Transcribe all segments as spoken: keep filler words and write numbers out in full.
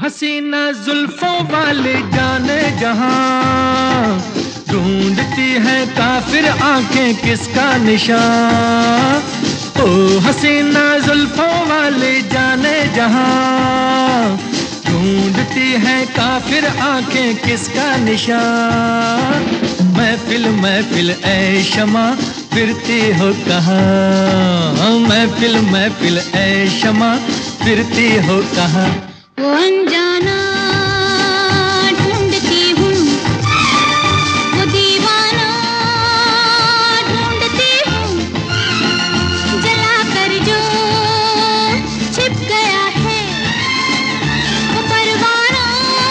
हसीना जुल्फों वाले जाने जहां, ढूंढती है काफिर आंखें किसका निशान। ओ हसीना जुल्फों वाले जाने जहां, ढूंढती है काफिर आंखें किसका निशान। महफिल महफिल ऐ शमा फिरती हो कहाँ, महफिल महफिल ऐ शमा फिरती हो कहाँ। वो अनजाना ढूंढती हूँ, वो दीवाना ढूंढती हूँ, जला कर जो छिप गया है वो परवाना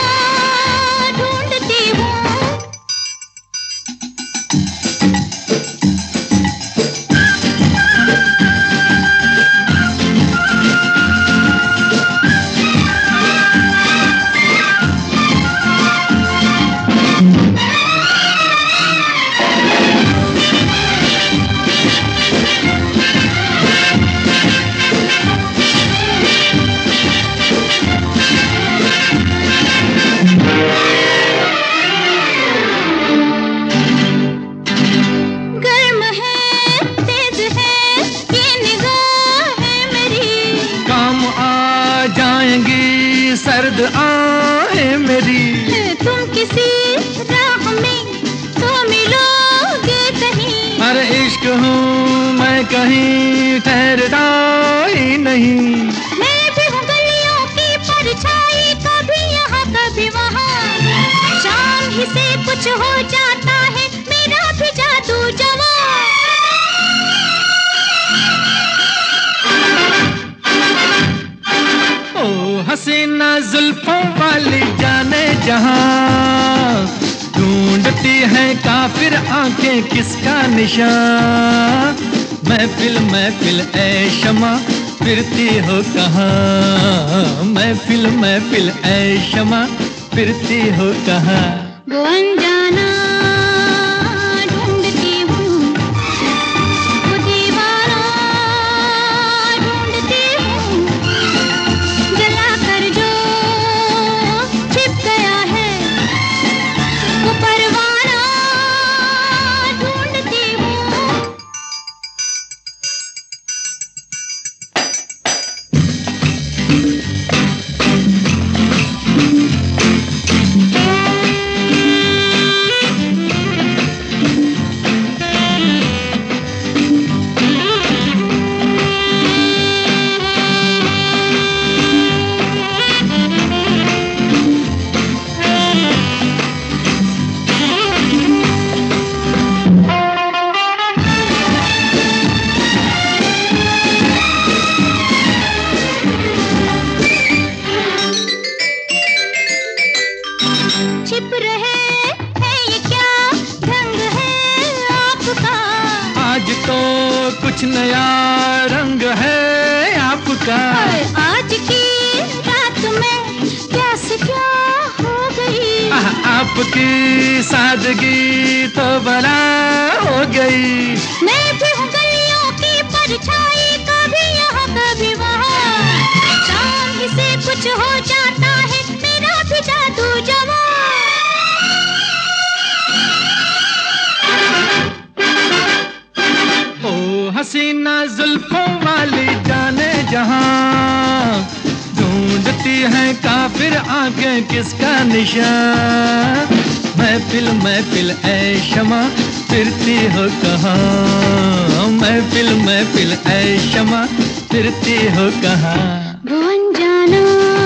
ढूंढती हूँ। सर्द आहें मेरी, तुम किसी राह में तो मिलोगे कहीं। हर इश्क हूँ मैं कहीं ठहरता ही नहीं। मैं भी हूँ गलियों की परछाई, कभी यहाँ कभी वहाँ, शाम ही से कुछ हो जाता है मेरा भी जादू जवां। हसीना जुल्फों वाली जाने जहां, ढूंढती है काफिर आंखें किसका निशान। महफिल महफिल ऐ शमा फिरती हो कहाँ, महफिल महफिल ऐ शमा फिरती हो कहाँ। वो अनजाना ढूंढती हूँ, वो दीवाना ढूंढती हूँ, जला कर जो छिप गया है वो परवाना ढूंढती हूँ। छिप रहे है ये क्या ढंग है आपका, आज तो कुछ नया रंग है आपका। आज की रात में क्या से क्या हो गई, आह, आपकी सादगी तो बला हो गई। मैं भी हूँ गलियों की परछाई, कभी यहाँ कभी वहाँ, शाम ही से कुछ हो जाता है मेरा भी जादू जवां। हसीना जुल्फों वाली जाने जहां, ढूंढती है काफिर आंखें किसका निशान। महफिल महफिल ऐ शमा फिरती हो कहाँ, महफिल महफिल ऐ शमा फिरती हो कहाँ। वो अनजाना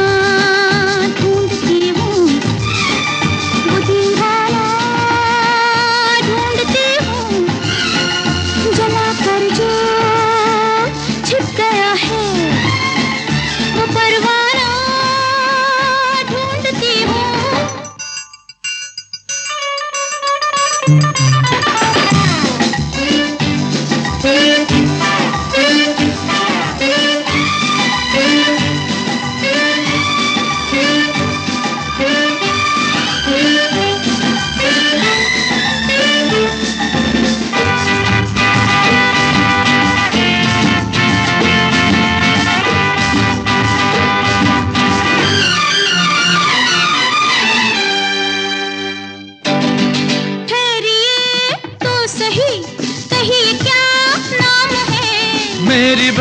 ढूंढती हूँ, वो दीवाना ढूंढती हूँ, जला कर जो छिप गया है वो परवाना ढूंढती हूँ। Hey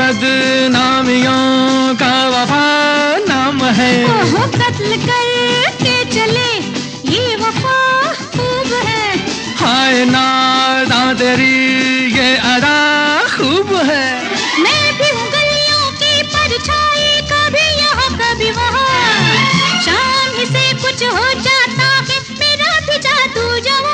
बदनामियों का वफा नाम है। ओहो कत्ल करके चले ये वफा खूब है। हाय नादा तेरी ये अदा खूब है। मैं भी हूँ गलियों की परछाई, कभी यहाँ कभी वहाँ। शाम ही से कुछ हो जाता है मेरा भी जादू जवां।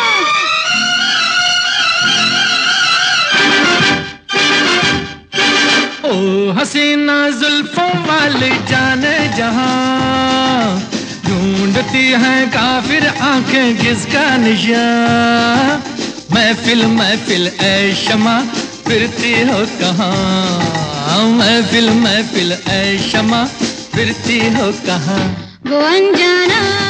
ओ हसीना जुल्फों वाली जाने जहां, ढूंढती हैं काफिर आंखें किसका निशान। महफिल महफिल ऐ शमा फिरती हो कहाँ, महफिल महफिल ऐ शमा फिरती हो कहाँ। वो अनजाना